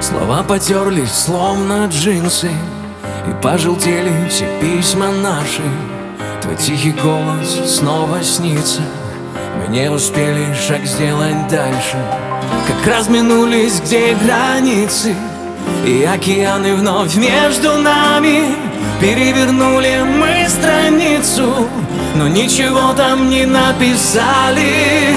Слова потерлись, словно джинсы, и пожелтели все письма наши. Твой тихий голос снова снится. Мы не успели шаг сделать дальше, как разминулись, где границы, и океаны вновь между нами. Перевернули мы страницу, но ничего там не написали.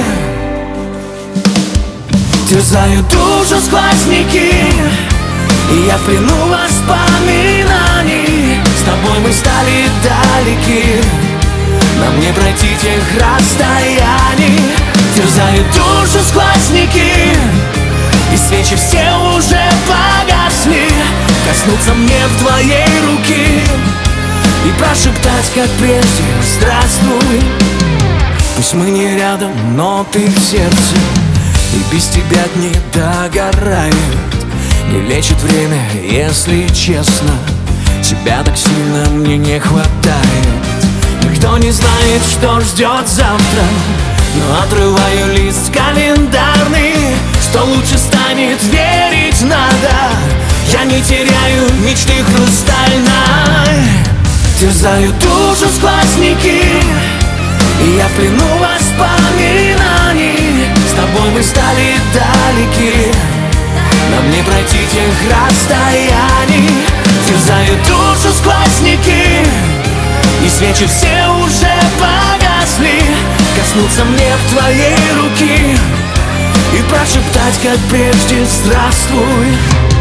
Терзают душу сквозняки, и я в плену воспоминаний. С тобой мы стали далеки, нам не пройти тех расстояний. Терзают душу сквозняки, и свечи все уже погасли. Коснуться мне в твоей руки и прошептать, как прежде, здравствуй. Пусть мы не рядом, но ты в сердце, и без тебя дни догорают. Не лечит время, если честно, тебя так сильно мне не хватает. Никто не знает, что ждет завтра, но отрываю лист календарный. Что лучше станет, верить надо. Я не теряю мечты хрустальной. Терзают душу сквозняки, и я в плену воспоминаний. С тобой мы стали далеки, нам не пройти тех расстояний. Терзают душу сквозняки, и свечи все уже погасли. Коснуться мне в твоей руки и прошептать, как прежде, здравствуй.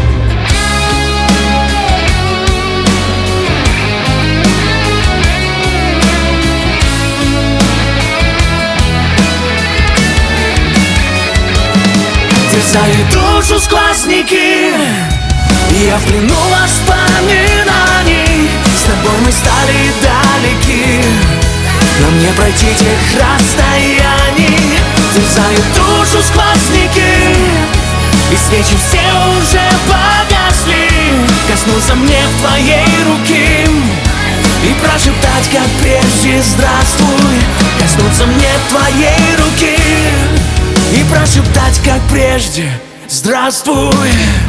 Терзают душу сквозняки, и я в плену воспоминаний. С тобой мы стали далеки, нам не пройти тех расстояний. Терзают душу сквозняки, и свечи все уже погасли. Коснуться мне в твоей руки и прошептать, как прежде, здравствуй. Коснуться мне в твоей руки и прошептать, как прежде, здравствуй.